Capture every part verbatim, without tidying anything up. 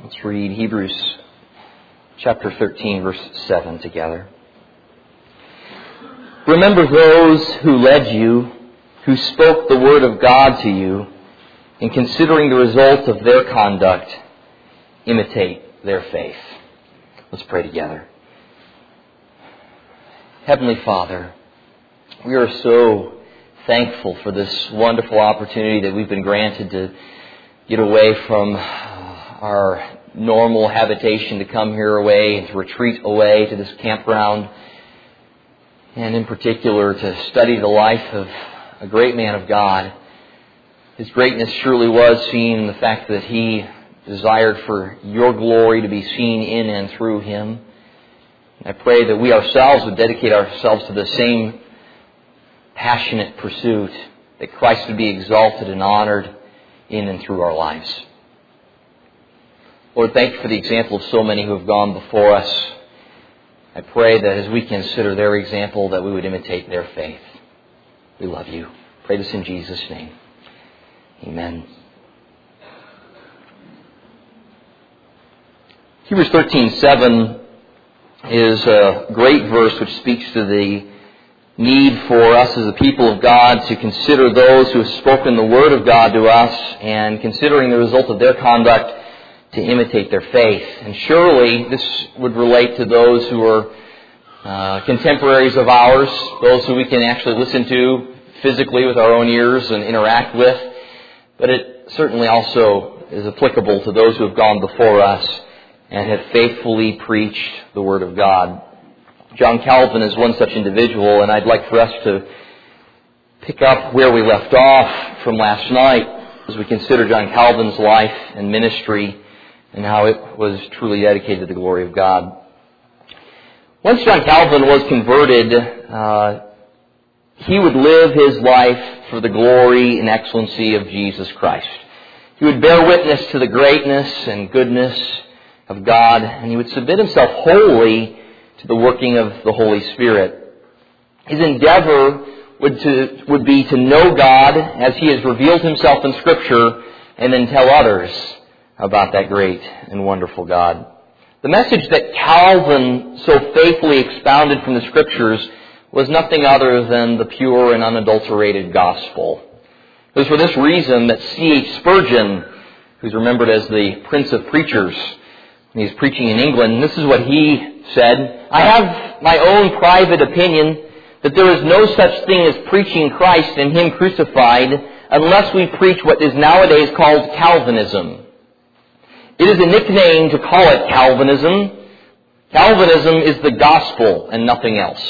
Let's read Hebrews chapter thirteen, verse seven together. Remember those who led you, who spoke the word of God to you, and considering the result of their conduct, imitate their faith. Let's pray together. Heavenly Father, we are so thankful for this wonderful opportunity that we've been granted to get away from our normal habitation, to come here away and to retreat away to this campground, and in particular to study the life of a great man of God. His greatness surely was seen in the fact that he desired for your glory to be seen in and through him. I pray that we ourselves would dedicate ourselves to the same passionate pursuit, that Christ would be exalted and honored in and through our lives. Lord, thank you for the example of so many who have gone before us. I pray that as we consider their example, that we would imitate their faith. We love you. Pray this in Jesus' name. Amen. Hebrews thirteen seven is a great verse which speaks to the need for us as a people of God to consider those who have spoken the word of God to us, and considering the result of their conduct, to imitate their faith. And surely this would relate to those who are uh, contemporaries of ours, those who we can actually listen to physically with our own ears and interact with. But it certainly also is applicable to those who have gone before us and have faithfully preached the Word of God. John Calvin is one such individual, and I'd like for us to pick up where we left off from last night as we consider John Calvin's life and ministry and how it was truly dedicated to the glory of God. Once John Calvin was converted, uh, he would live his life for the glory and excellency of Jesus Christ. He would bear witness to the greatness and goodness of God, and he would submit himself wholly to the working of the Holy Spirit. His endeavor would, to, would be to know God as he has revealed himself in Scripture, and then tell others about that great and wonderful God. The message that Calvin so faithfully expounded from the Scriptures was nothing other than the pure and unadulterated gospel. It was for this reason that C H Spurgeon, who's remembered as the Prince of Preachers, when he's preaching in England, this is what he said: I have my own private opinion that there is no such thing as preaching Christ and Him crucified unless we preach what is nowadays called Calvinism. It is a nickname to call it Calvinism. Calvinism is the gospel and nothing else.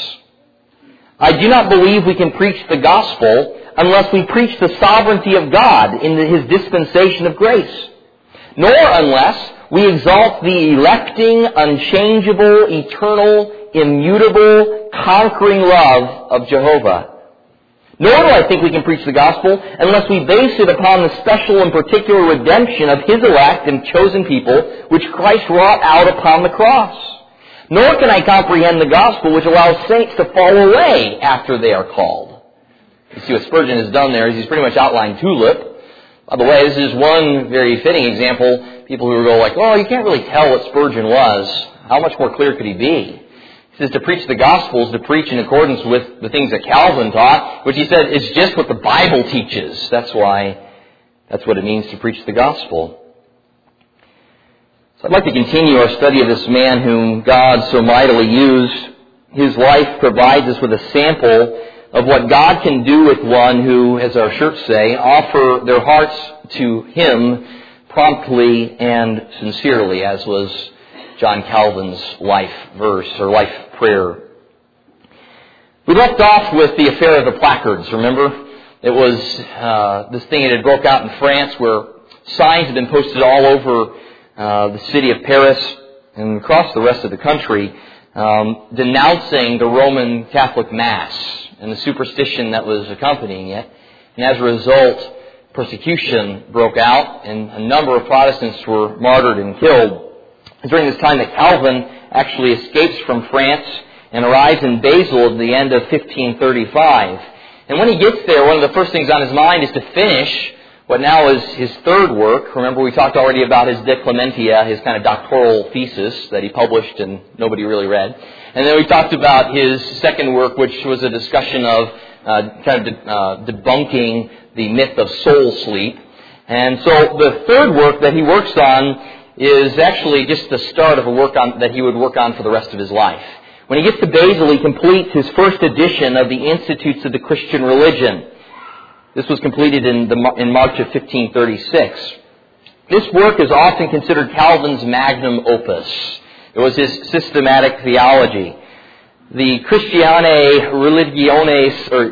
I do not believe we can preach the gospel unless we preach the sovereignty of God in His dispensation of grace, nor unless we exalt the electing, unchangeable, eternal, immutable, conquering love of Jehovah. Nor do I think we can preach the gospel unless we base it upon the special and particular redemption of His elect and chosen people, which Christ wrought out upon the cross. Nor can I comprehend the gospel which allows saints to fall away after they are called. You see what Spurgeon has done there is he's pretty much outlined tulip. By the way, this is one very fitting example. People who go like, oh, you can't really tell what Spurgeon was. How much more clear could he be? He says to preach the gospel is to preach in accordance with the things that Calvin taught, which he said is just what the Bible teaches. That's why, that's what it means to preach the gospel. So I'd like to continue our study of this man whom God so mightily used. His life provides us with a sample of what God can do with one who, as our shirts say, offer their hearts to Him promptly and sincerely, as was John Calvin's life verse or life prayer. We left off with the affair of the placards, remember? It was uh, this thing that had broke out in France where signs had been posted all over uh, the city of Paris and across the rest of the country um, denouncing the Roman Catholic Mass and the superstition that was accompanying it. And as a result, persecution broke out and a number of Protestants were martyred and killed. During this time that Calvin actually escapes from France and arrives in Basel at the end of fifteen thirty-five. And when he gets there, one of the first things on his mind is to finish what now is his third work. Remember, we talked already about his De Clementia, his kind of doctoral thesis that he published and nobody really read. And then we talked about his second work, which was a discussion of uh, kind of de- uh, debunking the myth of soul sleep. And so the third work that he works on is actually just the start of a work on, that he would work on for the rest of his life. When he gets to Basel, he completes his first edition of the Institutes of the Christian Religion. This was completed in, the, in March of fifteen thirty-six. This work is often considered Calvin's magnum opus. It was his systematic theology. The Christianae Religiones, or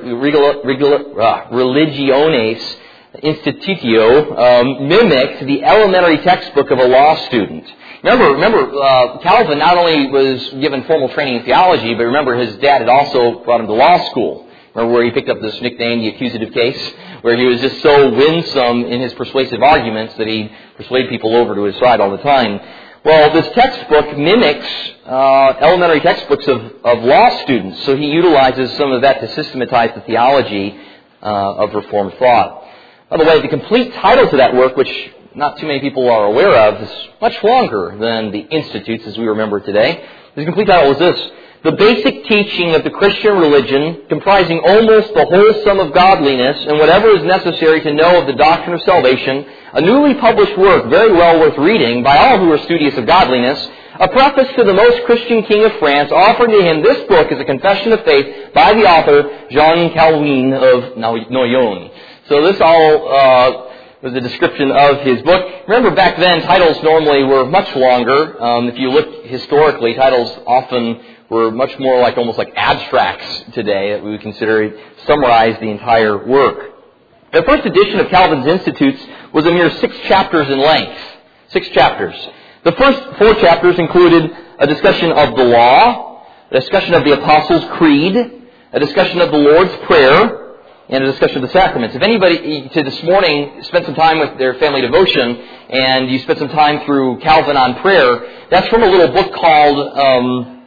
Religiones Institutio, um, mimicked the elementary textbook of a law student. Remember, remember, uh, Calvin not only was given formal training in theology, but remember his dad had also brought him to law school. Remember where he picked up this nickname, the accusative case, where he was just so winsome in his persuasive arguments that he'd persuade people over to his side all the time. Well, this textbook mimics uh, elementary textbooks of, of law students, so he utilizes some of that to systematize the theology uh, of Reformed thought. By the way, the complete title to that work, which not too many people are aware of, is much longer than the Institutes as we remember today. The complete title is this: The Basic Teaching of the Christian Religion, comprising almost the whole sum of godliness and whatever is necessary to know of the doctrine of salvation, a newly published work very well worth reading by all who are studious of godliness, a preface to the most Christian king of France, offering to him this book as a confession of faith by the author, Jean Calvin of Noyon. So this all uh, was a description of his book. Remember, back then, titles normally were much longer. Um, if you look historically, titles often were much more like almost like abstracts today that we would consider summarize the entire work. The first edition of Calvin's Institutes was a mere six chapters in length. Six chapters. The first four chapters included a discussion of the law, a discussion of the Apostles' Creed, a discussion of the Lord's Prayer, and a discussion of the sacraments. If anybody to this morning spent some time with their family devotion and you spent some time through Calvin on prayer, that's from a little book called um,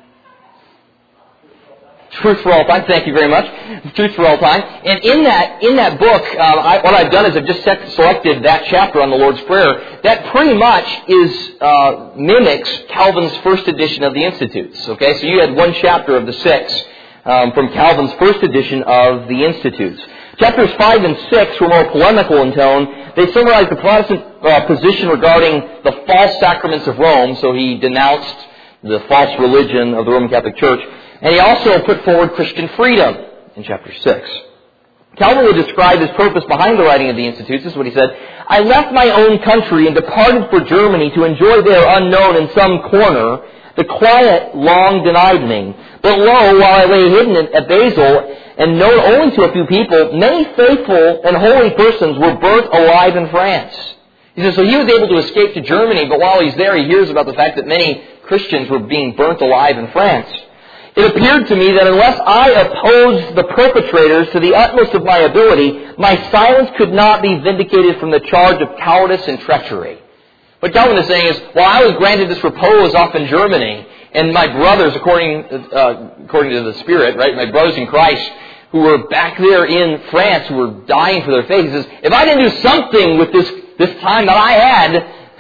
Truth for All Time. Thank you very much. Truth for All Time. And in that in that book, uh, I, what I've done is I've just set, selected that chapter on the Lord's Prayer. That pretty much is uh, mimics Calvin's first edition of the Institutes. Okay, so you had one chapter of the six Um, from Calvin's first edition of the Institutes. Chapters five and six were more polemical in tone. They summarized the Protestant uh, position regarding the false sacraments of Rome, so he denounced the false religion of the Roman Catholic Church. And he also put forward Christian freedom in chapter six. Calvin would describe his purpose behind the writing of the Institutes. This is what he said: I left my own country and departed for Germany to enjoy there unknown in some corner the quiet long denied me. But lo, while I lay hidden at Basel, and known only to a few people, many faithful and holy persons were burnt alive in France. He says, so he was able to escape to Germany, but while he's there, he hears about the fact that many Christians were being burnt alive in France. It appeared to me that unless I opposed the perpetrators to the utmost of my ability, my silence could not be vindicated from the charge of cowardice and treachery. What Calvin is saying is, while I was granted this repose off in Germany, and my brothers, according uh, according to the Spirit, right, my brothers in Christ, who were back there in France, who were dying for their faith, he says, if I didn't do something with this, this time that I had,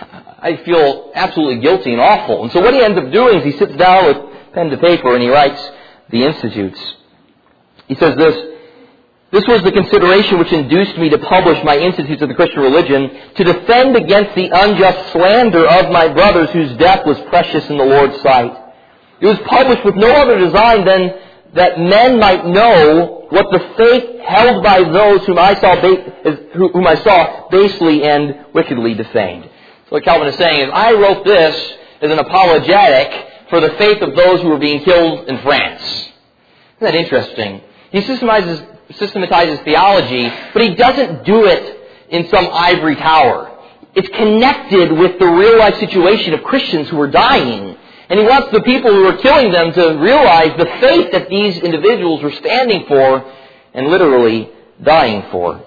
I feel absolutely guilty and awful. And so what he ends up doing is he sits down with pen to paper and he writes the Institutes. He says this: This was the consideration which induced me to publish my Institutes of the Christian Religion, to defend against the unjust slander of my brothers whose death was precious in the Lord's sight. It was published with no other design than that men might know what the faith held by those whom I saw, ba- whom I saw basely and wickedly defamed. So what Calvin is saying is, I wrote this as an apologetic for the faith of those who were being killed in France. Isn't that interesting? He systematizes systematizes theology, but he doesn't do it in some ivory tower. It's connected with the real-life situation of Christians who are dying. And he wants the people who are killing them to realize the faith that these individuals were standing for and literally dying for.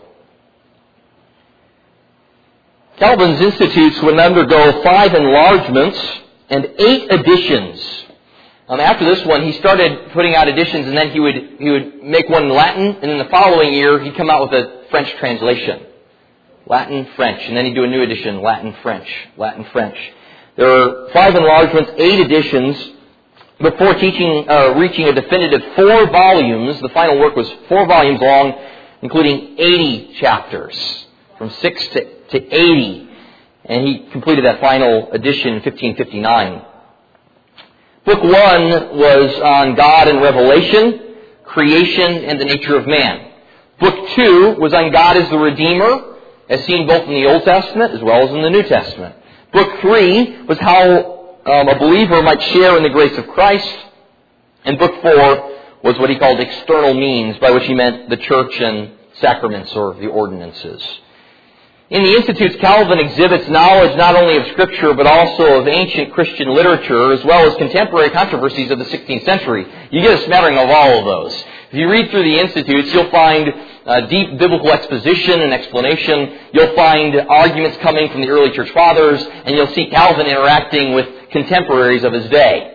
Calvin's Institutes would undergo five enlargements and eight editions. Um, after this one, he started putting out editions, and then he would he would make one in Latin, and then the following year he'd come out with a French translation. Latin, French. And then he'd do a new edition, Latin, French, Latin, French. There are five enlargements, eight editions, before teaching, uh, reaching a definitive four volumes. The final work was four volumes long, including eighty chapters, from six to, to eighty. And he completed that final edition in fifteen fifty-nine. Book one was on God and Revelation, creation, and the nature of man. Book two was on God as the Redeemer, as seen both in the Old Testament as well as in the New Testament. Book three was how um, a believer might share in the grace of Christ. And book four was what he called external means, by which he meant the church and sacraments or the ordinances. In the Institutes, Calvin exhibits knowledge not only of Scripture, but also of ancient Christian literature, as well as contemporary controversies of the sixteenth century. You get a smattering of all of those. If you read through the Institutes, you'll find uh, deep biblical exposition and explanation. You'll find arguments coming from the early church fathers, and you'll see Calvin interacting with contemporaries of his day.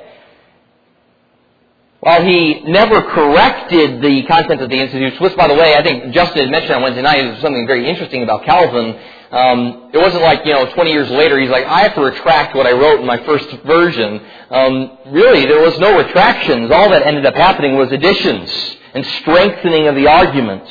While he never corrected the content of the Institutes, which, by the way, I think Justin had mentioned on Wednesday night, there's something very interesting about Calvin. Um, it wasn't like, you know, twenty years later, he's like, I have to retract what I wrote in my first version. Um, really, there was no retractions. All that ended up happening was additions and strengthening of the arguments.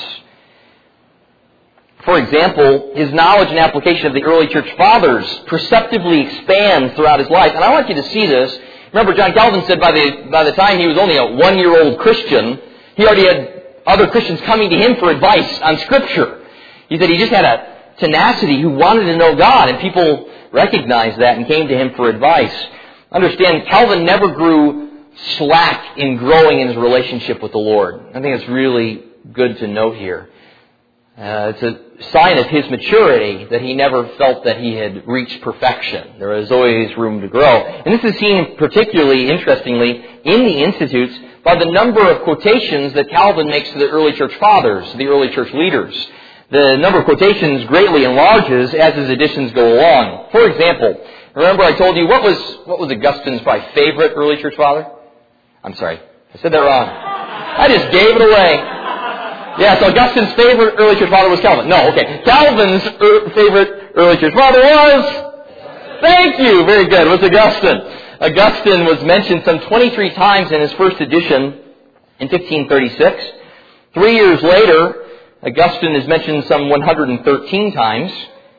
For example, his knowledge and application of the early church fathers perceptibly expands throughout his life. And I want you to see this. Remember, John Calvin said by the by the time he was only a one-year-old Christian, he already had other Christians coming to him for advice on Scripture. He said he just had a tenacity who wanted to know God, and people recognized that and came to him for advice. Understand, Calvin never grew slack in growing in his relationship with the Lord. I think it's really good to note here. Uh, it's a sign of his maturity that he never felt that he had reached perfection. There was always room to grow. And this is seen particularly interestingly in the Institutes by the number of quotations that Calvin makes to the early church fathers, the early church leaders. The number of quotations greatly enlarges as his editions go along. For example, remember I told you, what was what was Augustine's probably favorite early church father? I'm sorry, I said that wrong. I just gave it away. Yeah, so Augustine's favorite early church father was Calvin. No, okay. Calvin's er- favorite early church father was... Thank you! Very good. Was Augustine. Augustine was mentioned some twenty-three times in his first edition in fifteen thirty-six. Three years later, Augustine is mentioned some one hundred thirteen times.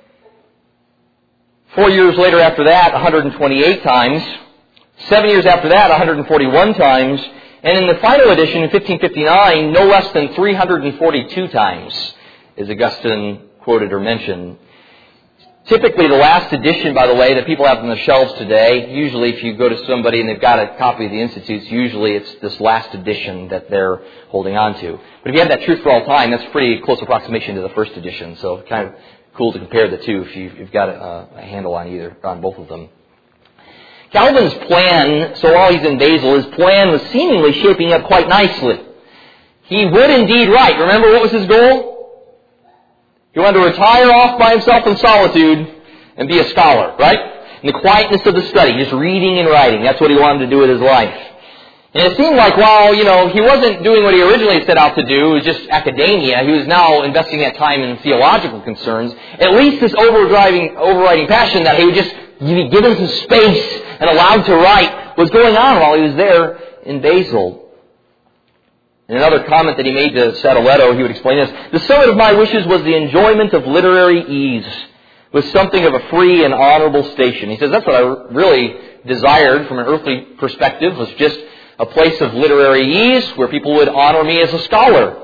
Four years later after that, one hundred twenty-eight times. Seven years after that, one hundred forty-one times. And in the final edition, in fifteen fifty-nine, no less than three hundred forty-two times is Augustine quoted or mentioned. Typically, the last edition, by the way, that people have on the shelves today, usually if you go to somebody and they've got a copy of the Institutes, usually it's this last edition that they're holding on to. But if you have that Truth for All Time, that's a pretty close approximation to the first edition. So kind of cool to compare the two if you've got a, a handle on either, on both of them. Calvin's plan, so while he's in Basel, his plan was seemingly shaping up quite nicely. He would indeed write. Remember what was his goal? He wanted to retire off by himself in solitude and be a scholar, right? In the quietness of the study, just reading and writing. That's what he wanted to do with his life. And it seemed like while, you know, he wasn't doing what he originally set out to do, it was just academia, he was now investing that time in theological concerns. At least this overdriving, overriding passion that he would just be given some space and allowed to write was going on while he was there in Basel. In another comment that he made to Sadoleto, he would explain this: the summit of my wishes was the enjoyment of literary ease, with something of a free and honorable station. He says that's what I really desired from an earthly perspective, was just a place of literary ease where people would honor me as a scholar.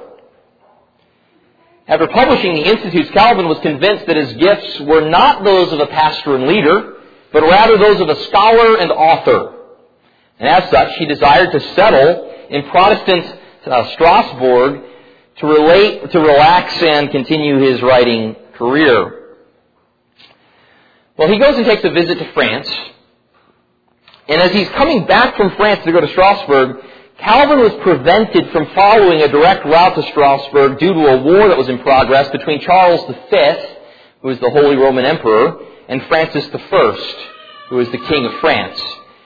After publishing the Institutes, Calvin was convinced that his gifts were not those of a pastor and leader, but rather those of a scholar and author. And as such, he desired to settle in Protestant uh, Strasbourg to relate, to relax and continue his writing career. Well, he goes and takes a visit to France. And as he's coming back from France to go to Strasbourg, Calvin was prevented from following a direct route to Strasbourg due to a war that was in progress between Charles the Fifth, who was the Holy Roman Emperor, and Francis the First, who was the King of France.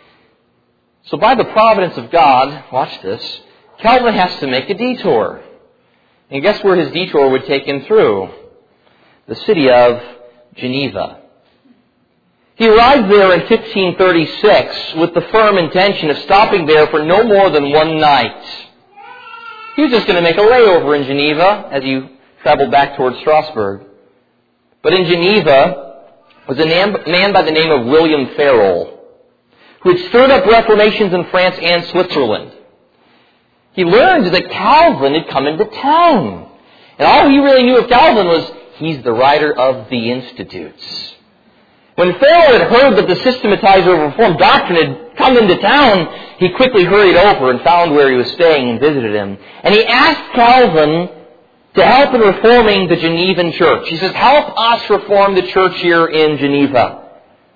So by the providence of God, watch this, Calvin has to make a detour. And guess where his detour would take him through? the city of Geneva. He arrived there in fifteen thirty-six with the firm intention of stopping there for no more than one night. He was just going to make a layover in Geneva as he traveled back towards Strasbourg. But in Geneva was a man by the name of William Farel, who had stirred up reformations in France and Switzerland. He learned that Calvin had come into town. And all he really knew of Calvin was, he's the writer of the Institutes. When Farel had heard that the systematizer of Reformed doctrine had come into town, he quickly hurried over and found where he was staying and visited him. And he asked Calvin to help in reforming the Genevan church. He says, help us reform the church here in Geneva.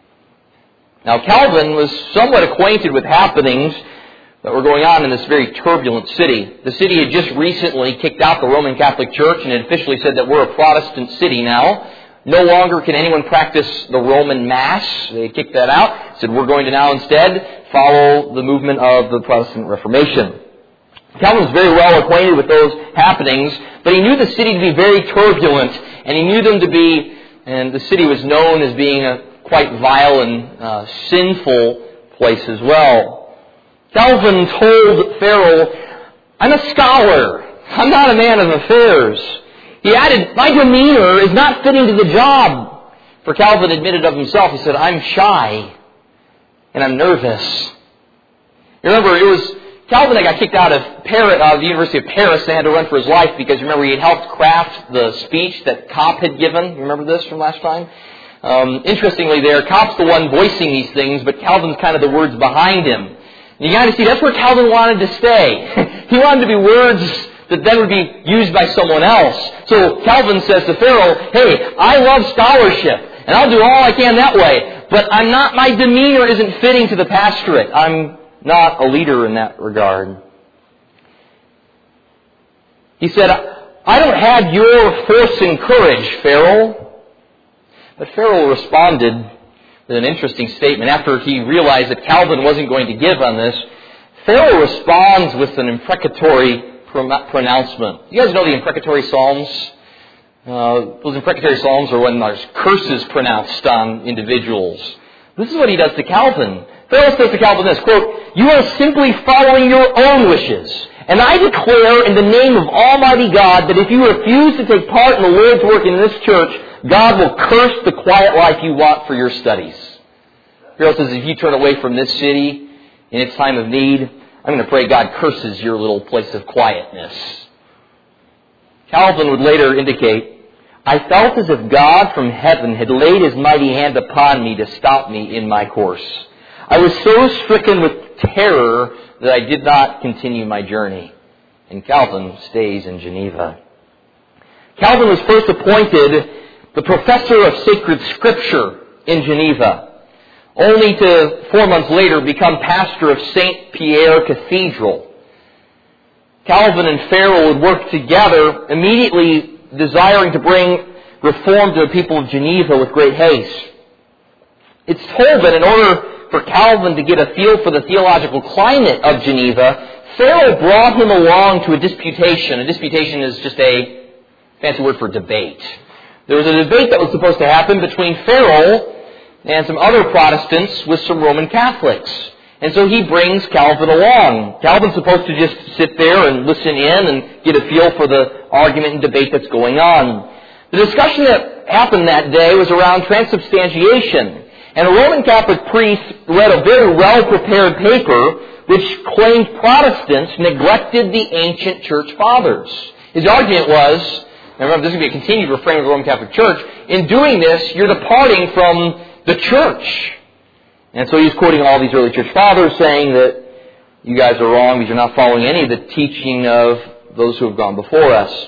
Now, Calvin was somewhat acquainted with happenings that were going on in this very turbulent city. The city had just recently kicked out the Roman Catholic Church and had officially said that we're a Protestant city now. No longer can anyone practice the Roman Mass. They kicked that out. Said we're going to now instead follow the movement of the Protestant Reformation. Calvin was very well acquainted with those happenings, but he knew the city to be very turbulent, and he knew them to be, and the city was known as being a quite vile and uh, sinful place as well. Calvin told Farel, I'm a scholar. I'm not a man of affairs. He added, my demeanor is not fitting to the job. For Calvin admitted of himself, he said, I'm shy and I'm nervous. You remember, it was Calvin that got kicked out of Paris, uh, the University of Paris, and had to run for his life because, remember, he had helped craft the speech that Kopp had given. You remember this from last time? Um, interestingly there, Kopp's the one voicing these things, but Calvin's kind of the words behind him. And you got to see, that's where Calvin wanted to stay. He wanted to be words that then would be used by someone else. So Calvin says to Farel, hey, I love scholarship, and I'll do all I can that way, but I'm not, my demeanor isn't fitting to the pastorate. I'm not a leader in that regard. He said, I don't have your force and courage, Farel. But Farel responded with an interesting statement. After he realized that Calvin wasn't going to give on this, Farel responds with an imprecatory pronouncement. You guys know the imprecatory psalms? Uh, those imprecatory psalms are when there's curses pronounced on individuals. This is what he does to Calvin. Farel says to Calvin this, quote, you are simply following your own wishes. And I declare in the name of Almighty God that if you refuse to take part in the Lord's work in this church, God will curse the quiet life you want for your studies. Farel says if you turn away from this city in its time of need, I'm going to pray God curses your little place of quietness. Calvin would later indicate, I felt as if God from heaven had laid His mighty hand upon me to stop me in my course. I was so stricken with terror that I did not continue my journey. And Calvin stays in Geneva. Calvin was first appointed the professor of sacred scripture in Geneva, only to, four months later, become pastor of Saint Pierre Cathedral. Calvin and Farel would work together, immediately desiring to bring reform to the people of Geneva with great haste. It's told that in order for Calvin to get a feel for the theological climate of Geneva, Farel brought him along to a disputation. A disputation is just a fancy word for debate. There was a debate that was supposed to happen between Farel and some other Protestants with some Roman Catholics. And so he brings Calvin along. Calvin's supposed to just sit there and listen in and get a feel for the argument and debate that's going on. The discussion that happened that day was around transubstantiation. And a Roman Catholic priest read a very well-prepared paper which claimed Protestants neglected the ancient church fathers. His argument was, and remember this is going to be a continued refrain of the Roman Catholic Church, in doing this you're departing from the church. And so he's quoting all these early church fathers saying that you guys are wrong because you're not following any of the teaching of those who have gone before us.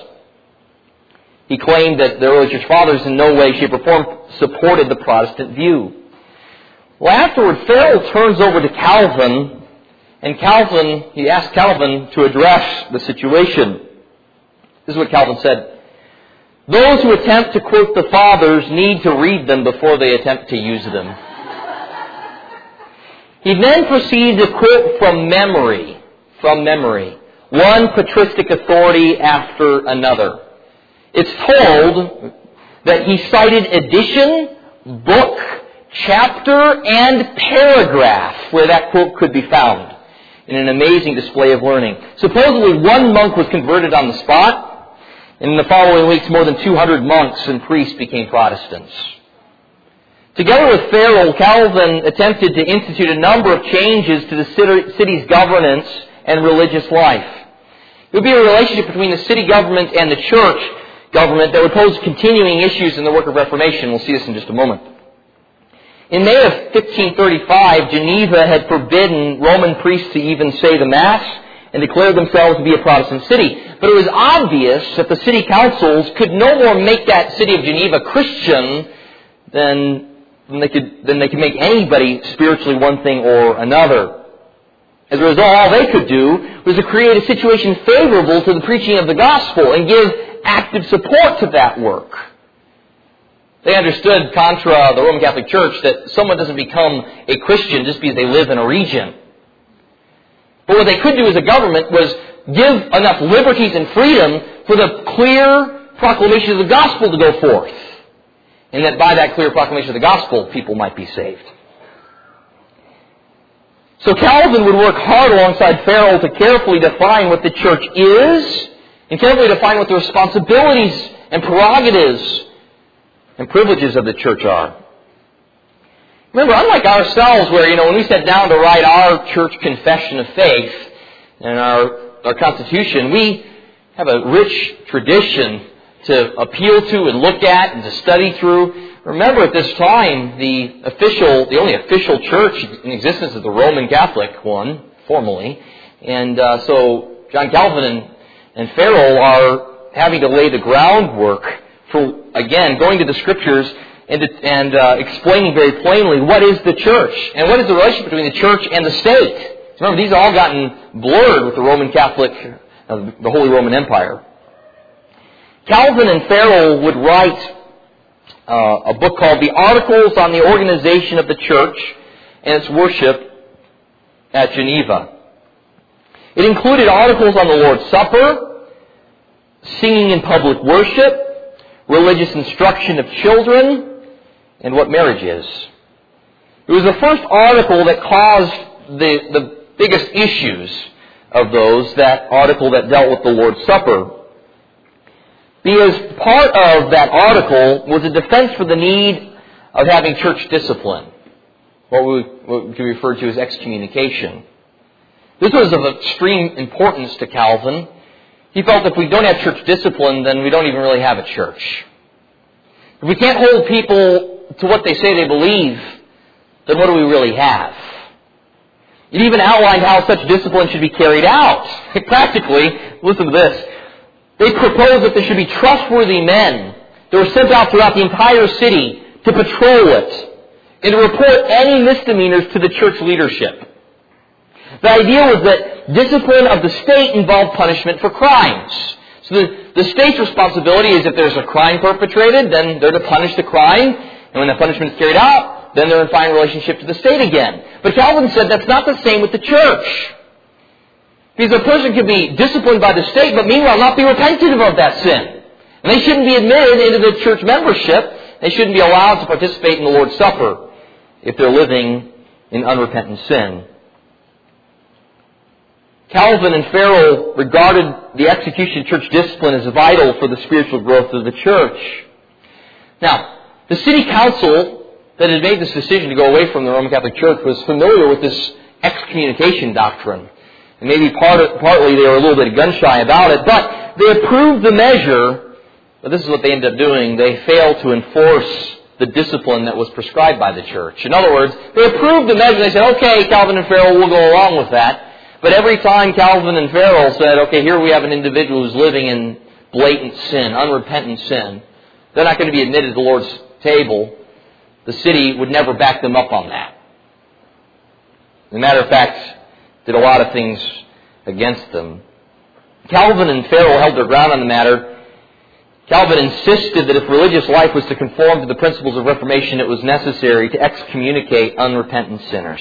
He claimed that the early church fathers in no way, shape, or form supported the Protestant view. Well, afterward, Farel turns over to Calvin, and Calvin, he asked Calvin to address the situation. This is what Calvin said. Those who attempt to quote the fathers need to read them before they attempt to use them. He then proceeded to quote from memory, from memory, one patristic authority after another. It's told that he cited edition, book, chapter, and paragraph where that quote could be found in an amazing display of learning. Supposedly one monk was converted on the spot, and in the following weeks more than two hundred monks and priests became Protestants. Together with Farel, Calvin attempted to institute a number of changes to the city's governance and religious life. It would be a relationship between the city government and the church government that would pose continuing issues in the work of Reformation. We'll see this in just a moment. In May of fifteen thirty-five, Geneva had forbidden Roman priests to even say the Mass and declared themselves to be a Protestant city. But it was obvious that the city councils could no more make that city of Geneva Christian than, than, they could, than they could make anybody spiritually one thing or another. As a result, all they could do was to create a situation favorable to the preaching of the gospel and give active support to that work. They understood, contra the Roman Catholic Church, that someone doesn't become a Christian just because they live in a region. But what they could do as a government was give enough liberties and freedom for the clear proclamation of the gospel to go forth. And that by that clear proclamation of the gospel, people might be saved. So Calvin would work hard alongside Farel to carefully define what the church is and carefully define what the responsibilities and prerogatives and privileges of the church are. Remember, unlike ourselves where, you know, when we sat down to write our church confession of faith and our, our constitution, we have a rich tradition to appeal to and look at and to study through. Remember, at this time, the official, the only official church in existence is the Roman Catholic one, formally. And uh, so John Calvin and, and Farel are having to lay the groundwork for, again, going to the Scriptures and, and uh, explaining very plainly what is the church and what is the relationship between the church and the state. Remember, these have all gotten blurred with the Roman Catholic, uh, the Holy Roman Empire. Calvin and Farel would write uh, a book called The Articles on the Organization of the Church and its Worship at Geneva. It included articles on the Lord's Supper, singing in public worship, religious instruction of children, and what marriage is. It was the first article that caused the, the biggest issues of those, that article that dealt with the Lord's Supper. Because part of that article was a defense for the need of having church discipline, what we what can be referred to as excommunication. This was of extreme importance to Calvin. He felt if we don't have church discipline, then we don't even really have a church. If we can't hold people to what they say they believe, then what do we really have? It even outlined how such discipline should be carried out. Practically, listen to this, they proposed that there should be trustworthy men that were sent out throughout the entire city to patrol it and to report any misdemeanors to the church leadership. The idea was that discipline of the state involved punishment for crimes. So the, the state's responsibility is if there's a crime perpetrated, then they're to punish the crime. And when the punishment is carried out, then they're in fine relationship to the state again. But Calvin said that's not the same with the church. Because a person could be disciplined by the state, but meanwhile not be repentant of that sin. And they shouldn't be admitted into the church membership. They shouldn't be allowed to participate in the Lord's Supper if they're living in unrepentant sin. Calvin and Farel regarded the execution of church discipline as vital for the spiritual growth of the church. Now, the city council that had made this decision to go away from the Roman Catholic Church was familiar with this excommunication doctrine. And maybe part of, partly they were a little bit gun-shy about it, but they approved the measure, but this is what they ended up doing. They failed to enforce the discipline that was prescribed by the church. In other words, they approved the measure. They said, okay, Calvin and Farel, we'll go along with that. But every time Calvin and Farel said, okay, here we have an individual who's living in blatant sin, unrepentant sin, they're not going to be admitted to the Lord's table. The city would never back them up on that. As a matter of fact, did a lot of things against them. Calvin and Farel held their ground on the matter. Calvin insisted that if religious life was to conform to the principles of Reformation, it was necessary to excommunicate unrepentant sinners.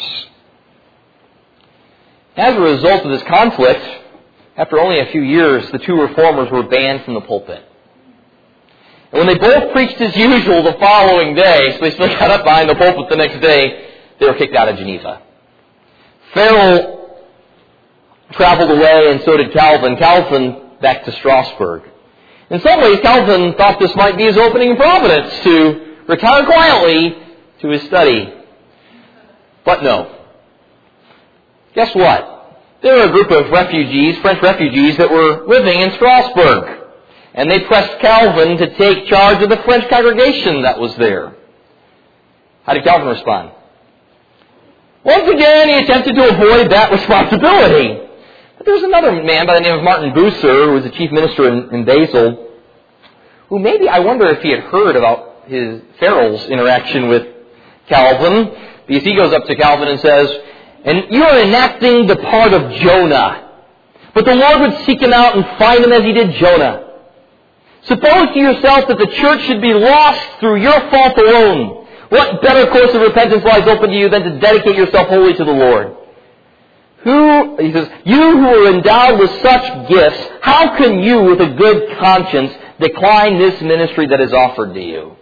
As a result of this conflict, after only a few years, the two reformers were banned from the pulpit. And when they both preached as usual the following day, so they still got up behind the pulpit the next day, they were kicked out of Geneva. Farel traveled away, and so did Calvin. Calvin back to Strasbourg. In some ways, Calvin thought this might be his opening in Providence to retire quietly to his study. But no. Guess what? There were a group of refugees, French refugees, that were living in Strasbourg. And they pressed Calvin to take charge of the French congregation that was there. How did Calvin respond? Once again, he attempted to avoid that responsibility. But there was another man by the name of Martin Bucer, who was the chief minister in, in Basel, who maybe, I wonder if he had heard about his Farel's interaction with Calvin, because he goes up to Calvin and says, "And you are enacting the part of Jonah. But the Lord would seek him out and find him as he did Jonah. Suppose to yourself that the church should be lost through your fault alone. What better course of repentance lies open to you than to dedicate yourself wholly to the Lord? Who," he says, "you who are endowed with such gifts, how can you with a good conscience decline this ministry that is offered to you?"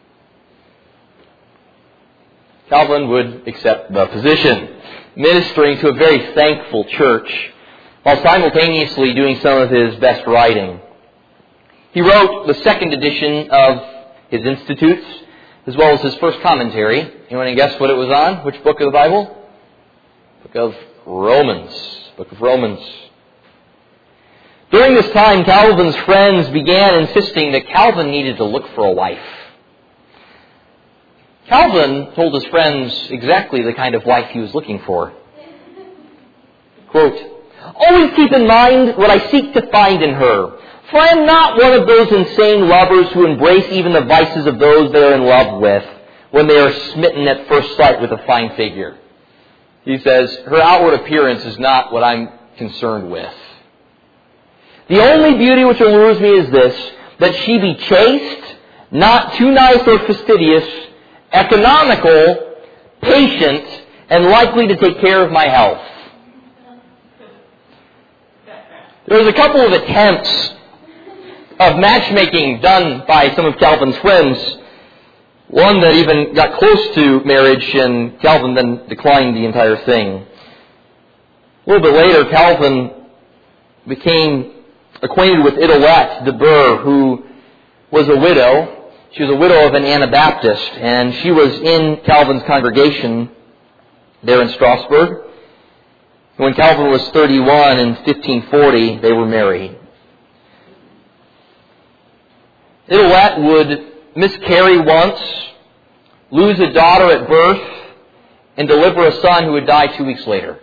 Calvin would accept the position, ministering to a very thankful church, while simultaneously doing some of his best writing. He wrote the second edition of his Institutes, as well as his first commentary. Anyone can guess what it was on? Which book of the Bible? Book of Romans. Book of Romans. During this time, Calvin's friends began insisting that Calvin needed to look for a wife. Calvin told his friends exactly the kind of wife he was looking for. Quote, "Always keep in mind what I seek to find in her. For I am not one of those insane lovers who embrace even the vices of those they are in love with when they are smitten at first sight with a fine figure." He says, her outward appearance is not what I'm concerned with. "The only beauty which allures me is this, that she be chaste, not too nice or fastidious, economical, patient, and likely to take care of my health." There was a couple of attempts of matchmaking done by some of Calvin's friends. One that even got close to marriage, and Calvin then declined the entire thing. A little bit later, Calvin became acquainted with Idelette de Burr, who was a widow. She was a widow of an Anabaptist, and she was in Calvin's congregation there in Strasbourg. When Calvin was thirty-one in fifteen forty, they were married. Idelette would miscarry once, lose a daughter at birth, and deliver a son who would die two weeks later.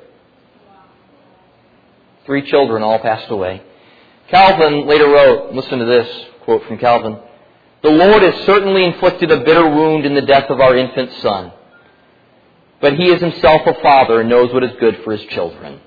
Three children all passed away. Calvin later wrote, listen to this quote from Calvin, "The Lord has certainly inflicted a bitter wound in the death of our infant son, but He is Himself a father and knows what is good for His children."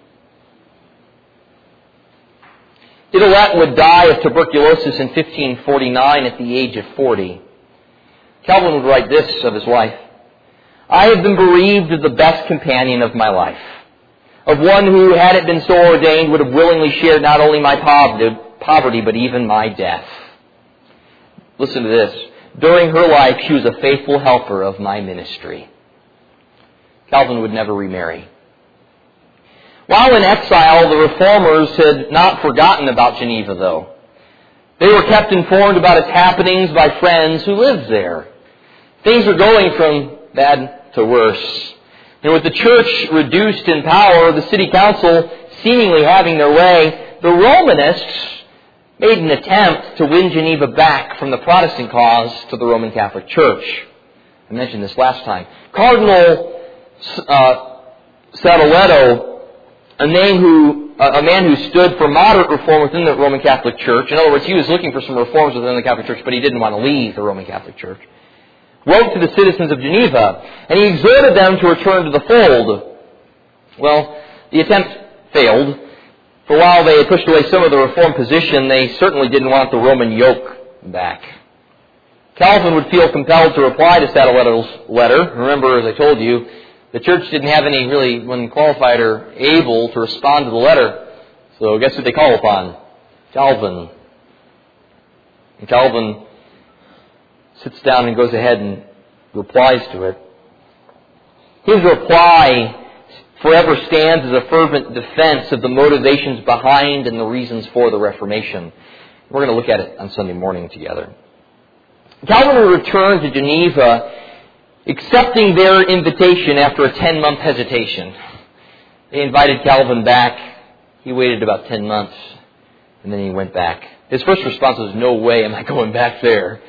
Idelette would die of tuberculosis in fifteen forty-nine at the age of forty. Calvin would write this of his wife, "I have been bereaved of the best companion of my life, of one who, had it been so ordained, would have willingly shared not only my poverty, but even my death." Listen to this. "During her life, she was a faithful helper of my ministry." Calvin would never remarry. While in exile, the Reformers had not forgotten about Geneva, though. They were kept informed about its happenings by friends who lived there. Things were going from bad to worse. And with the church reduced in power, the city council seemingly having their way, the Romanists made an attempt to win Geneva back from the Protestant cause to the Roman Catholic Church. I mentioned this last time. Cardinal uh, Sadoleto, a name who, a man who stood for moderate reform within the Roman Catholic Church. In other words, he was looking for some reforms within the Catholic Church, but he didn't want to leave the Roman Catholic Church. Wrote to the citizens of Geneva, and he exhorted them to return to the fold. Well, the attempt failed. For while they had pushed away some of the reform position, they certainly didn't want the Roman yoke back. Calvin would feel compelled to reply to Sadoleto's letter. Remember, as I told you, the church didn't have any really one qualified or able to respond to the letter. So guess who they call upon? Calvin. And Calvin sits down and goes ahead and replies to it. His reply forever stands as a fervent defense of the motivations behind and the reasons for the Reformation. We're going to look at it on Sunday morning together. Calvin returned to Geneva, accepting their invitation after a ten-month hesitation. They invited Calvin back. He waited about ten months, and then he went back. His first response was, "No way am I going back there."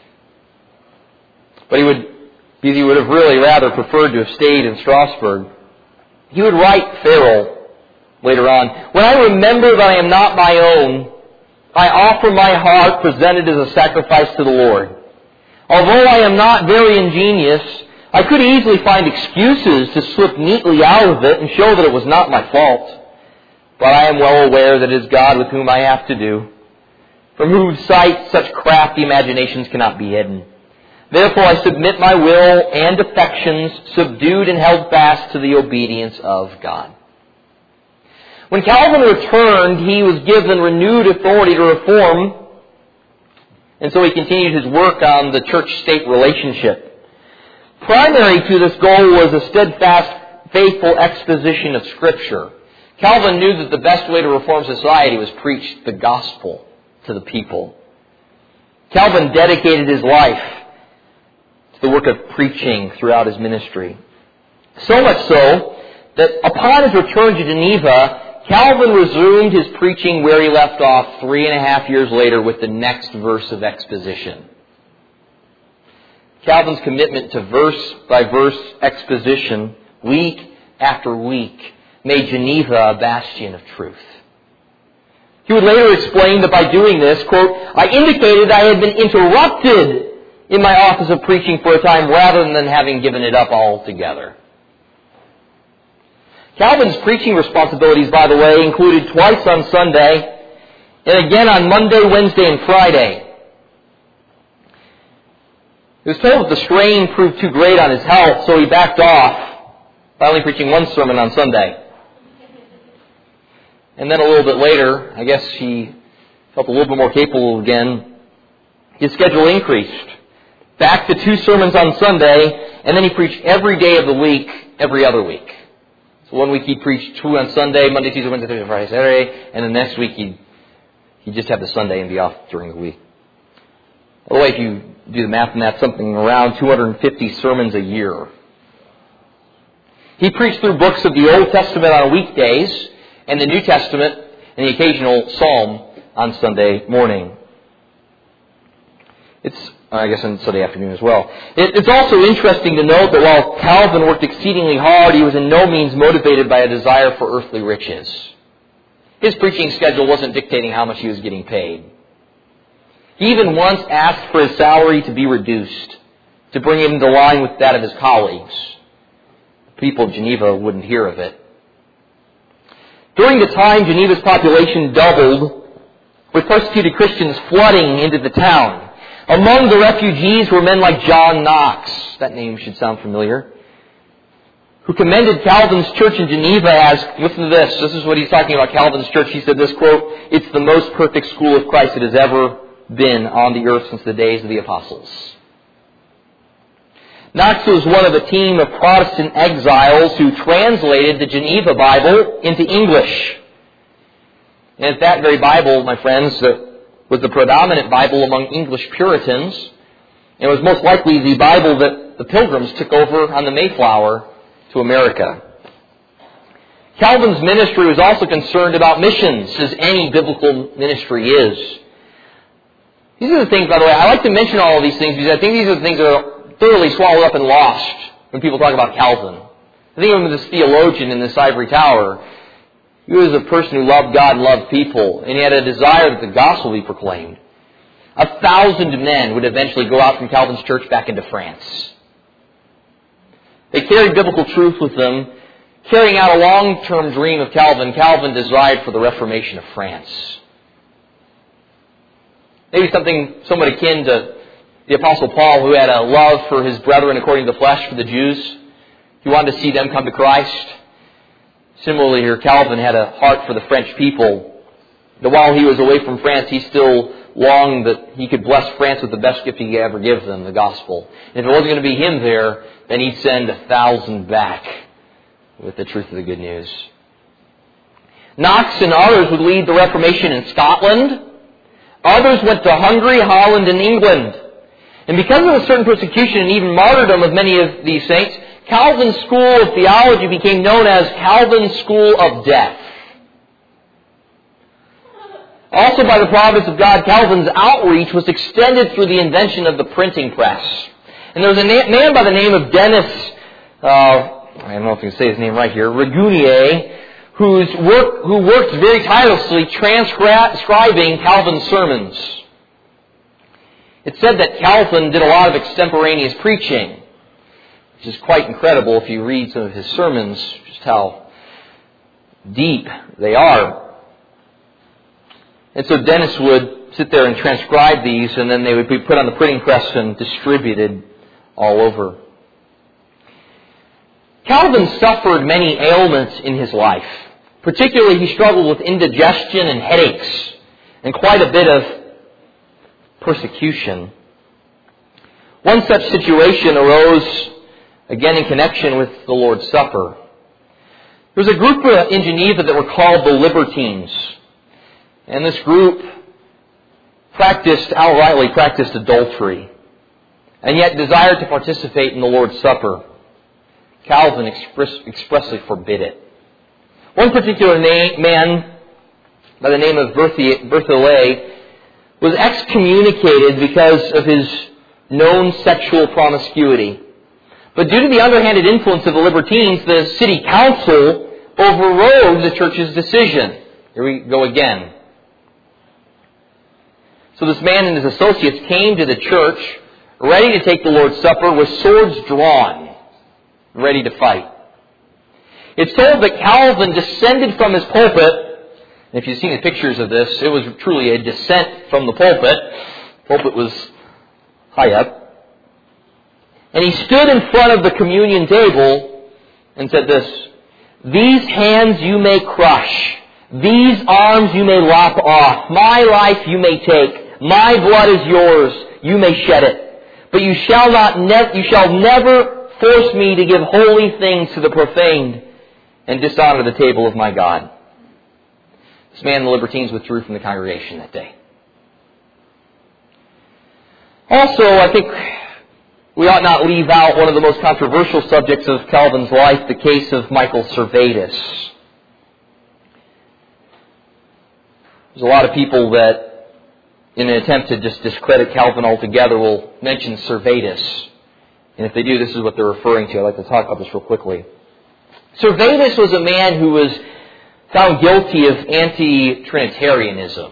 But he would, because he would have really rather preferred to have stayed in Strasbourg. He would write Farel later on, "When I remember that I am not my own, I offer my heart presented as a sacrifice to the Lord. Although I am not very ingenious, I could easily find excuses to slip neatly out of it and show that it was not my fault. But I am well aware that it is God with whom I have to do, from whose sight such crafty imaginations cannot be hidden. Therefore I submit my will and affections, subdued and held fast to the obedience of God." When Calvin returned, he was given renewed authority to reform, and so he continued his work on the church-state relationship. Primary to this goal was a steadfast, faithful exposition of Scripture. Calvin knew that the best way to reform society was preach the gospel to the people. Calvin dedicated his life to the work of preaching throughout his ministry. So much so that upon his return to Geneva, Calvin resumed his preaching where he left off three and a half years later with the next verse of exposition. Calvin's commitment to verse-by-verse exposition, week after week, made Geneva a bastion of truth. He would later explain that by doing this, quote, "I indicated I had been interrupted in my office of preaching for a time rather than having given it up altogether." Calvin's preaching responsibilities, by the way, included twice on Sunday and again on Monday, Wednesday, and Friday. He was told that the strain proved too great on his health, so he backed off by only preaching one sermon on Sunday. And then a little bit later, I guess he felt a little bit more capable again. His schedule increased. Back to two sermons on Sunday, and then he preached every day of the week, every other week. So one week he'd preach two on Sunday, Monday, Tuesday, Wednesday, Thursday, Friday, Saturday, and the next week he'd, he'd just have the Sunday and be off during the week. By the way, if you do the math on that, something around two hundred fifty sermons a year. He preached through books of the Old Testament on weekdays, and the New Testament and the occasional Psalm on Sunday morning. It's, I guess, on Sunday afternoon as well. It, it's also interesting to note that while Calvin worked exceedingly hard, he was in no means motivated by a desire for earthly riches. His preaching schedule wasn't dictating how much he was getting paid. He even once asked for his salary to be reduced, to bring him into line with that of his colleagues. The people of Geneva wouldn't hear of it. During the time Geneva's population doubled, with persecuted Christians flooding into the town. Among the refugees were men like John Knox, that name should sound familiar, who commended Calvin's church in Geneva as, listen to this, this is what he's talking about Calvin's church. He said this, quote, "It's the most perfect school of Christ that has ever been on the earth since the days of the apostles." Knox was one of a team of Protestant exiles who translated the Geneva Bible into English. And it's that very Bible, my friends, that was the predominant Bible among English Puritans. And it was most likely the Bible that the Pilgrims took over on the Mayflower to America. Calvin's ministry was also concerned about missions, as any biblical ministry is. These are the things, by the way, I like to mention all of these things because I think these are the things that are thoroughly swallowed up and lost when people talk about Calvin. I think of him as this theologian in this ivory tower. He was a person who loved God and loved people, and he had a desire that the gospel be proclaimed. A thousand men would eventually go out from Calvin's church back into France. They carried biblical truth with them, carrying out a long-term dream of Calvin. Calvin desired for the Reformation of France. Maybe something somewhat akin to the Apostle Paul, who had a love for his brethren according to the flesh, for the Jews. He wanted to see them come to Christ. Similarly here, Calvin had a heart for the French people. That while he was away from France, he still longed that he could bless France with the best gift he could ever give them, the gospel. And if it wasn't going to be him there, then he'd send a thousand back with the truth of the good news. Knox and others would lead the Reformation in Scotland. Others went to Hungary, Holland, and England. And because of a certain persecution and even martyrdom of many of these saints, Calvin's school of theology became known as Calvin's School of Death. Also by the providence of God, Calvin's outreach was extended through the invention of the printing press. And there was a na- man by the name of Dennis, uh, I don't know if I can say his name right here, Regunier, whose work, who worked very tirelessly transcribing Calvin's sermons. It's said that Calvin did a lot of extemporaneous preaching, which is quite incredible if you read some of his sermons, just how deep they are. And so Dennis would sit there and transcribe these, and then they would be put on the printing press and distributed all over. Calvin suffered many ailments in his life. Particularly, he struggled with indigestion and headaches, and quite a bit of persecution. One such situation arose again in connection with the Lord's Supper. There was a group in Geneva that were called the Libertines. And this group practiced, outrightly practiced adultery, and yet desired to participate in the Lord's Supper. Calvin express, expressly forbid it. One particular name, man by the name of Berthollet was excommunicated because of his known sexual promiscuity. But due to the underhanded influence of the Libertines, the city council overrode the church's decision. Here we go again. So this man and his associates came to the church ready to take the Lord's Supper with swords drawn, ready to fight. It's told that Calvin descended from his pulpit. And if you've seen the pictures of this, it was truly a descent from the pulpit. The pulpit was high up. And he stood in front of the communion table and said this, "These hands you may crush. These arms you may lop off. My life you may take. My blood is yours. You may shed it. But you shall not, ne- you shall never force me to give holy things to the profaned and dishonor the table of my God." This man and the Libertines withdrew from the congregation that day. Also, I think we ought not leave out one of the most controversial subjects of Calvin's life, the case of Michael Servetus. There's a lot of people that, in an attempt to just discredit Calvin altogether, will mention Servetus. And if they do, this is what they're referring to. I'd like to talk about this real quickly. Servetus was a man who was found guilty of anti-Trinitarianism.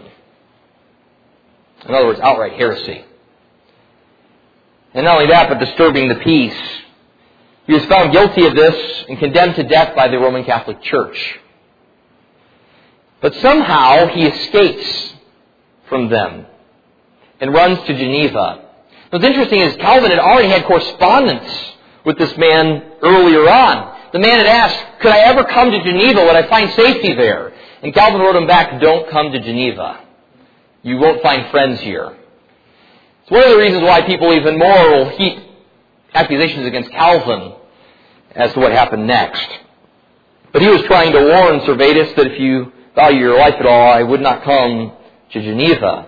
In other words, outright heresy. And not only that, but disturbing the peace. He was found guilty of this and condemned to death by the Roman Catholic Church. But somehow he escapes from them and runs to Geneva. What's interesting is Calvin had already had correspondence with this man earlier on. The man had asked, "Could I ever come to Geneva? Would I find safety there?" And Calvin wrote him back, "Don't come to Geneva. You won't find friends here." It's one of the reasons why people even more will heap accusations against Calvin as to what happened next. But he was trying to warn Servetus that if you value your life at all, I would not come to Geneva.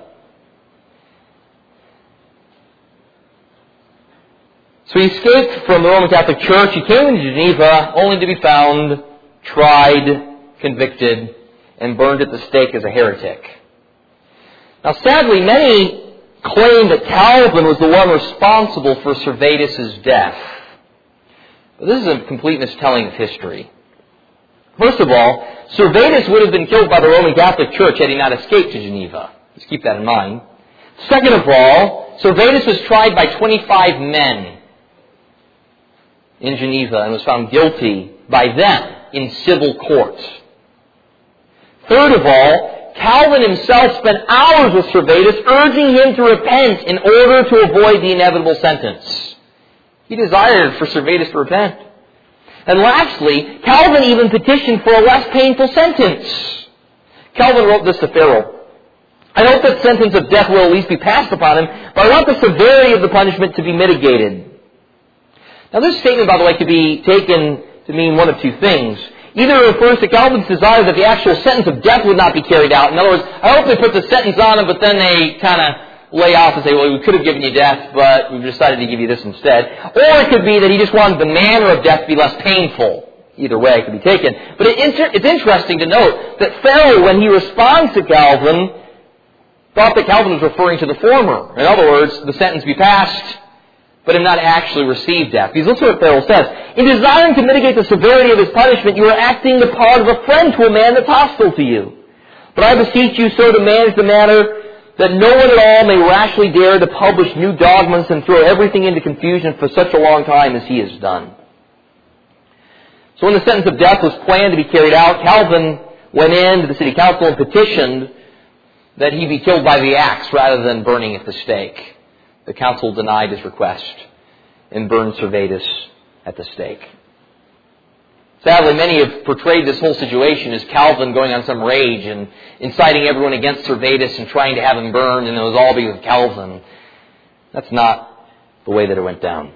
So he escaped from the Roman Catholic Church. He came into Geneva only to be found, tried, convicted, and burned at the stake as a heretic. Now sadly, many claim that Calvin was the one responsible for Servetus' death. But this is a complete mistelling of history. First of all, Servetus would have been killed by the Roman Catholic Church had he not escaped to Geneva. Let's keep that in mind. Second of all, Servetus was tried by twenty-five men in Geneva and was found guilty by them in civil court. Third of all, Calvin himself spent hours with Servetus, urging him to repent in order to avoid the inevitable sentence. He desired for Servetus to repent. And lastly, Calvin even petitioned for a less painful sentence. Calvin wrote this to Pharaoh, I hope that sentence of death will at least be passed upon him, but I want the severity of the punishment to be mitigated. Now this statement, by the way, could be taken to mean one of two things. Either it refers to Calvin's desire that the actual sentence of death would not be carried out. In other words, I hope they put the sentence on him, but then they kind of lay off and say, well, we could have given you death, but we've decided to give you this instead. Or it could be that he just wanted the manner of death to be less painful. Either way, it could be taken. But it inter- it's interesting to note that Farel, when he responds to Calvin, thought that Calvin was referring to the former. In other words, the sentence be passed, but him not actually receive death. Because listen to what Farel says. In desiring to mitigate the severity of his punishment, you are acting the part of a friend to a man that's hostile to you. But I beseech you so to manage the matter that no one at all may rashly dare to publish new dogmas and throw everything into confusion for such a long time as he has done. So when the sentence of death was planned to be carried out, Calvin went in to the city council and petitioned that he be killed by the axe rather than burning at the stake. The council denied his request and burned Servetus at the stake. Sadly, many have portrayed this whole situation as Calvin going on some rage and inciting everyone against Servetus and trying to have him burned, and it was all because of Calvin. That's not the way that it went down.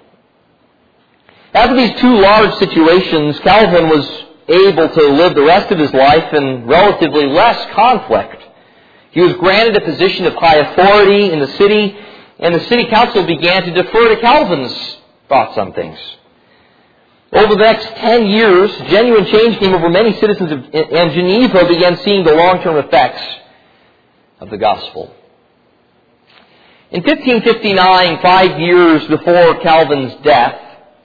After these two large situations, Calvin was able to live the rest of his life in relatively less conflict. He was granted a position of high authority in the city, and the city council began to defer to Calvin's thoughts on things. Over the next ten years, genuine change came over many citizens of, and Geneva began seeing the long-term effects of the gospel. In fifteen fifty-nine, five years before Calvin's death,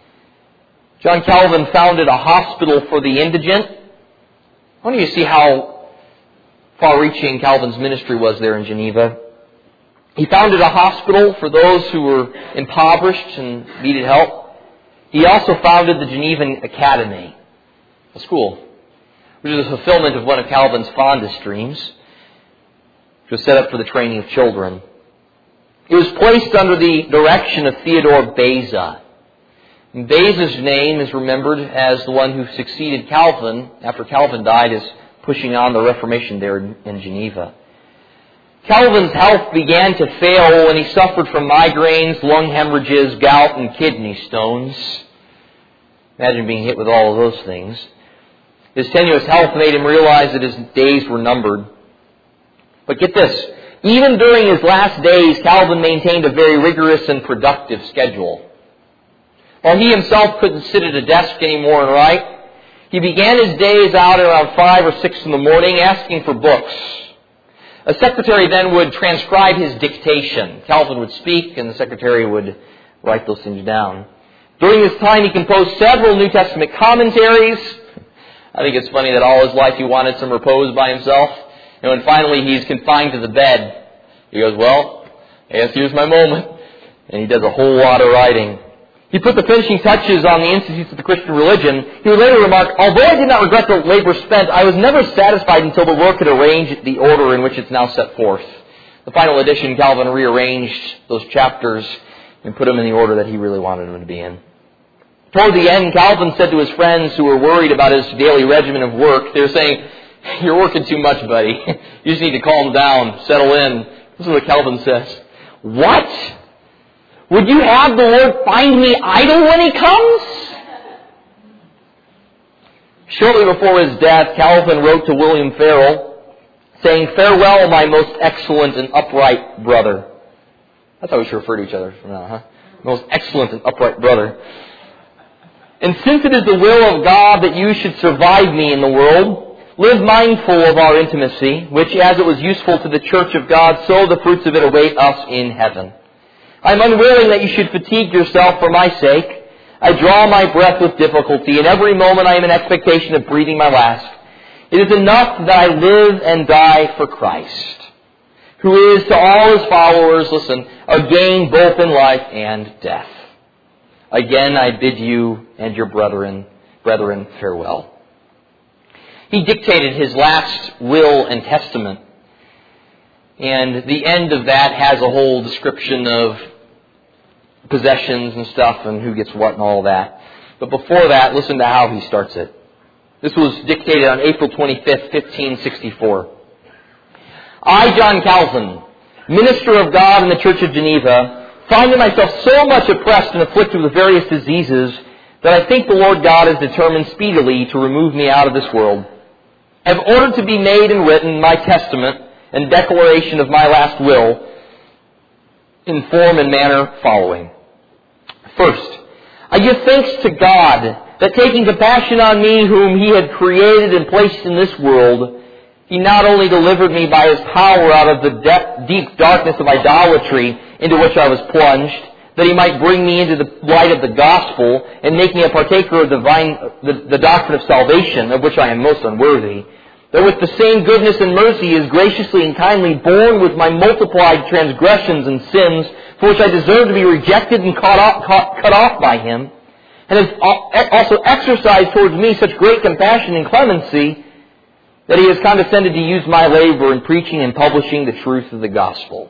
John Calvin founded a hospital for the indigent. I want you to see how far-reaching Calvin's ministry was there in Geneva. He founded a hospital for those who were impoverished and needed help. He also founded the Genevan Academy, a school, which is a fulfillment of one of Calvin's fondest dreams, which was set up for the training of children. It was placed under the direction of Theodore Beza. And Beza's name is remembered as the one who succeeded Calvin after Calvin died, as pushing on the Reformation there in Geneva. Calvin's health began to fail when he suffered from migraines, lung hemorrhages, gout, and kidney stones. Imagine being hit with all of those things. His tenuous health made him realize that his days were numbered. But get this, even during his last days, Calvin maintained a very rigorous and productive schedule. While he himself couldn't sit at a desk anymore and write, he began his days out at around five or six in the morning asking for books. A secretary then would transcribe his dictation. Calvin would speak, and the secretary would write those things down. During this time, he composed several New Testament commentaries. I think it's funny that all his life he wanted some repose by himself. And when finally he's confined to the bed, he goes, well, I guess here's my moment. And he does a whole lot of writing. He put the finishing touches on the Institutes of the Christian Religion. He would later remark, although I did not regret the labor spent, I was never satisfied until the work had arranged the order in which it's now set forth. The final edition, Calvin rearranged those chapters and put them in the order that he really wanted them to be in. Toward the end, Calvin said to his friends who were worried about his daily regimen of work, they were saying, you're working too much, buddy. You just need to calm down, settle in. This is what Calvin says. What? Would you have the Lord find me idle when He comes? Shortly before his death, Calvin wrote to William Farel, saying, farewell, my most excellent and upright brother. That's how we should refer to each other from now, huh? Most excellent and upright brother. And since it is the will of God that you should survive me in the world, live mindful of our intimacy, which as it was useful to the church of God, so the fruits of it await us in heaven. I am unwilling that you should fatigue yourself for my sake. I draw my breath with difficulty, and every moment I am in expectation of breathing my last. It is enough that I live and die for Christ, who is to all His followers, listen, a gain both in life and death. Again, I bid you and your brethren, brethren, farewell. He dictated his last will and testament. And the end of that has a whole description of possessions and stuff and who gets what and all that. But before that, listen to how he starts it. This was dictated on April twenty-fifth, fifteen sixty-four. I, John Calvin, minister of God in the Church of Geneva, finding myself so much oppressed and afflicted with various diseases that I think the Lord God is determined speedily to remove me out of this world, have ordered to be made and written my testament and declaration of my last will in form and manner following. First, I give thanks to God that taking compassion on me whom He had created and placed in this world, He not only delivered me by His power out of the de- deep darkness of idolatry into which I was plunged, that He might bring me into the light of the gospel and make me a partaker of divine, the, the doctrine of salvation, of which I am most unworthy, that with the same goodness and mercy He is graciously and kindly borne with my multiplied transgressions and sins, for which I deserve to be rejected and caught off, caught, cut off by Him, and has also exercised towards me such great compassion and clemency that He has condescended to use my labor in preaching and publishing the truth of the gospel.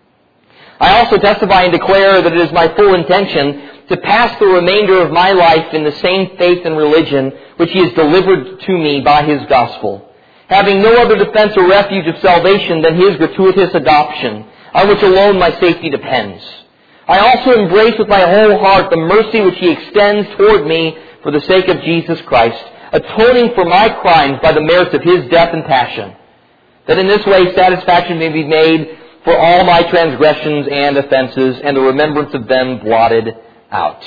I also testify and declare that it is my full intention to pass the remainder of my life in the same faith and religion which He has delivered to me by His gospel, having no other defense or refuge of salvation than His gratuitous adoption, on which alone my safety depends. I also embrace with my whole heart the mercy which He extends toward me for the sake of Jesus Christ, atoning for my crimes by the merits of His death and passion, that in this way satisfaction may be made for all my transgressions and offenses, and the remembrance of them blotted out.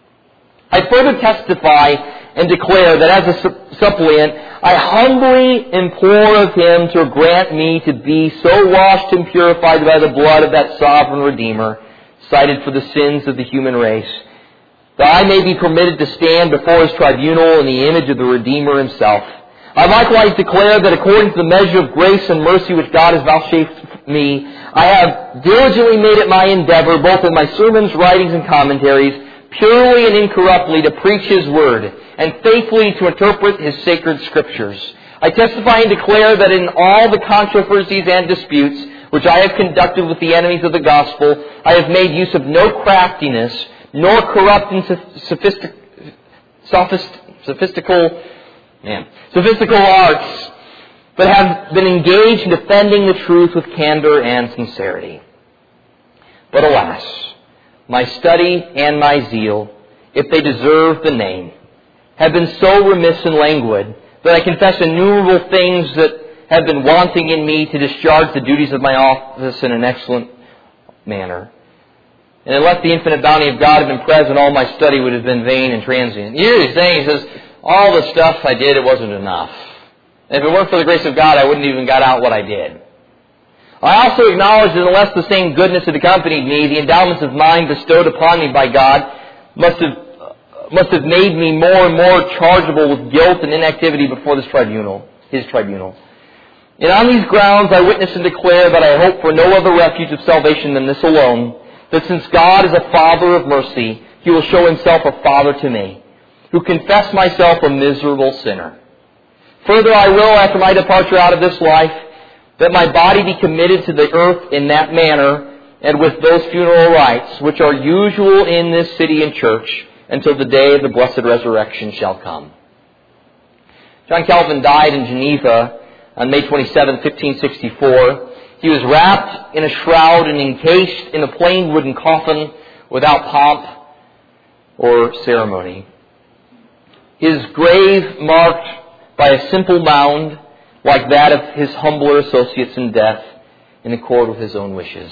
I further testify and declare that as a suppliant, I humbly implore of Him to grant me to be so washed and purified by the blood of that sovereign Redeemer, cited for the sins of the human race, that I may be permitted to stand before His tribunal in the image of the Redeemer Himself. I likewise declare that according to the measure of grace and mercy which God has vouchsafed me, I have diligently made it my endeavor, both in my sermons, writings, and commentaries, purely and incorruptly to preach His word, and faithfully to interpret His sacred scriptures. I testify and declare that in all the controversies and disputes which I have conducted with the enemies of the gospel, I have made use of no craftiness, nor corrupt and sophistic, sophist, sophistical, man, sophistical arts, but have been engaged in defending the truth with candor and sincerity. But alas, my study and my zeal, if they deserve the name, have been so remiss and languid that I confess innumerable things that have been wanting in me to discharge the duties of my office in an excellent manner. And unless the infinite bounty of God had been present, all my study would have been vain and transient. Here he's saying, he says, all the stuff I did, it wasn't enough. And if it weren't for the grace of God, I wouldn't even got out what I did. I also acknowledge that unless the same goodness had accompanied me, the endowments of mind bestowed upon me by God must have must have made me more and more chargeable with guilt and inactivity before this tribunal, His tribunal. And on these grounds I witness and declare that I hope for no other refuge of salvation than this alone, that since God is a Father of mercy, He will show Himself a Father to me, who confess myself a miserable sinner. Further, I will, after my departure out of this life, that my body be committed to the earth in that manner, and with those funeral rites, which are usual in this city and church, until the day of the blessed resurrection shall come. John Calvin died in Geneva on May twenty-seventh, fifteen sixty-four. He was wrapped in a shroud and encased in a plain wooden coffin without pomp or ceremony. His grave marked by a simple mound like that of his humbler associates in death, in accord with his own wishes.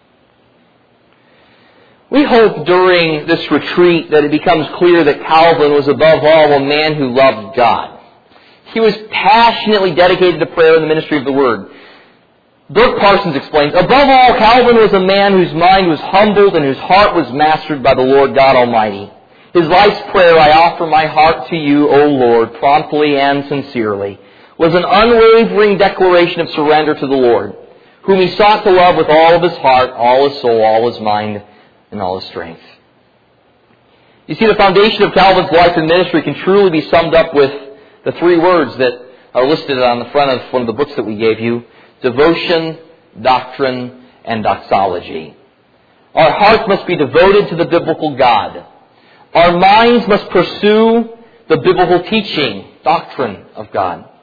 We hope during this retreat that it becomes clear that Calvin was above all a man who loved God. He was passionately dedicated to prayer and the ministry of the Word. Dirk Parsons explains, above all, Calvin was a man whose mind was humbled and whose heart was mastered by the Lord God Almighty. His life's prayer, I offer my heart to you, O Lord, promptly and sincerely, was an unwavering declaration of surrender to the Lord, whom he sought to love with all of his heart, all his soul, all his mind, and all his strength. You see, the foundation of Calvin's life and ministry can truly be summed up with the three words that are listed on the front of one of the books that we gave you: devotion, doctrine, and doxology. Our hearts must be devoted to the biblical God. Our minds must pursue the biblical teaching, doctrine of God.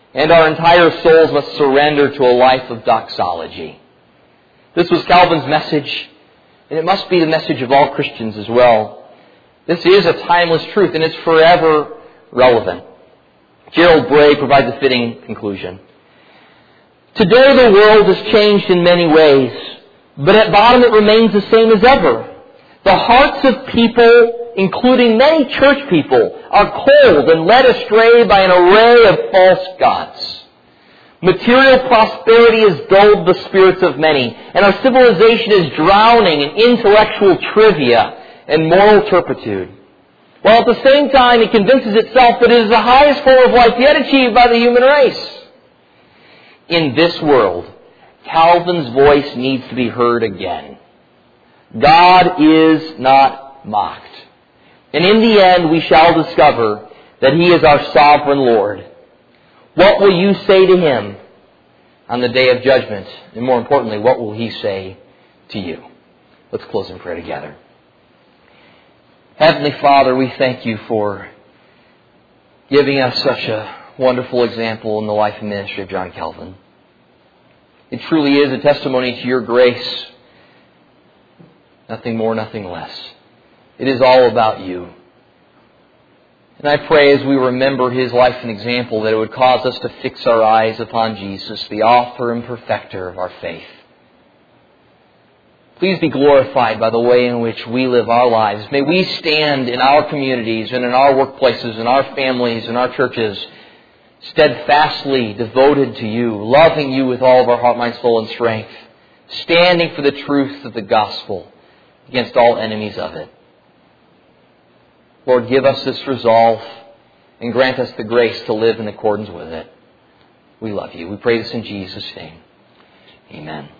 and our entire souls must surrender to a life of doxology. This was Calvin's message, and it must be the message of all Christians as well. This is a timeless truth, and it's forever relevant. Gerald Bray provides a fitting conclusion. Today the world has changed in many ways, but at bottom it remains the same as ever. The hearts of people, including many church people, are cold and led astray by an array of false gods. Material prosperity has dulled the spirits of many, and our civilization is drowning in intellectual trivia and moral turpitude. While at the same time it convinces itself that it is the highest form of life yet achieved by the human race. In this world, Calvin's voice needs to be heard again. God is not mocked. And in the end, we shall discover that He is our sovereign Lord. What will you say to Him on the day of judgment? And more importantly, what will He say to you? Let's close in prayer together. Heavenly Father, we thank You for giving us such a wonderful example in the life and ministry of John Calvin. It truly is a testimony to Your grace. Nothing more, nothing less. It is all about You. And I pray as we remember His life and example that it would cause us to fix our eyes upon Jesus, the author and perfecter of our faith. Please be glorified by the way in which we live our lives. May we stand in our communities and in our workplaces, in our families, in our churches, steadfastly devoted to You, loving You with all of our heart, mind, soul, and strength, standing for the truth of the gospel against all enemies of it. Lord, give us this resolve and grant us the grace to live in accordance with it. We love You. We pray this in Jesus' name. Amen.